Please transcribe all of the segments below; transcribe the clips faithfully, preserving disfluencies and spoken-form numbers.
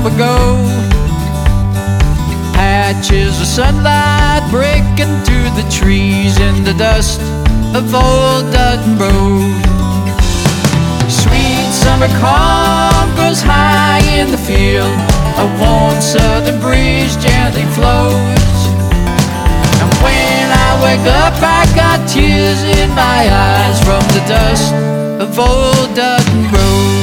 ago. Patches of sunlight breaking through the trees in the dust of old Dutton Road. Sweet summer calm grows high in the field, a warm southern breeze gently flows. And when I wake up I got tears in my eyes from the dust of old Dutton Road.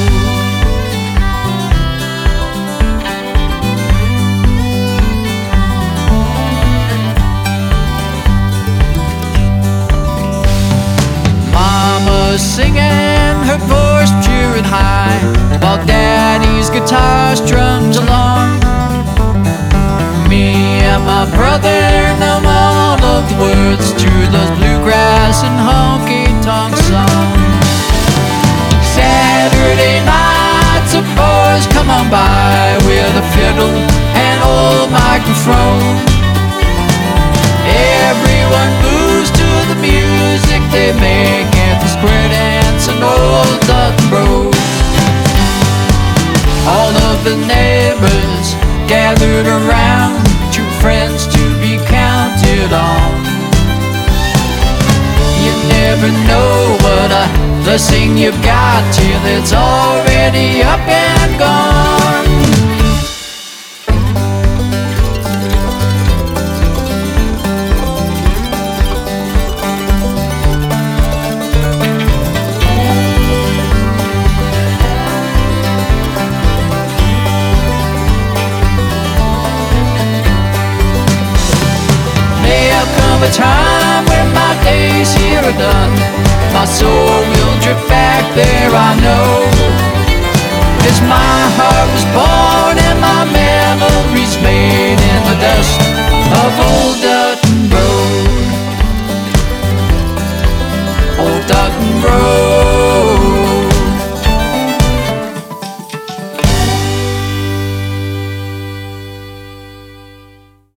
Mama's singing, her voice pure and high, while Daddy's guitar strums along. Me and my brother know all of the words to those bluegrass and honky-tonk songs. Saturday nights the boys come on by with a fiddle and old microphone. Everyone moves to the music they make at the square dance and old Dutton Road. All of the neighbors gathered around, true friends to be counted on. You never know what a blessing you've got till it's already up and gone. A time when my days here are done, my soul will drift back there, I know. As my heart was born and my memories made in the dust of old Dutton Road. Old Dutton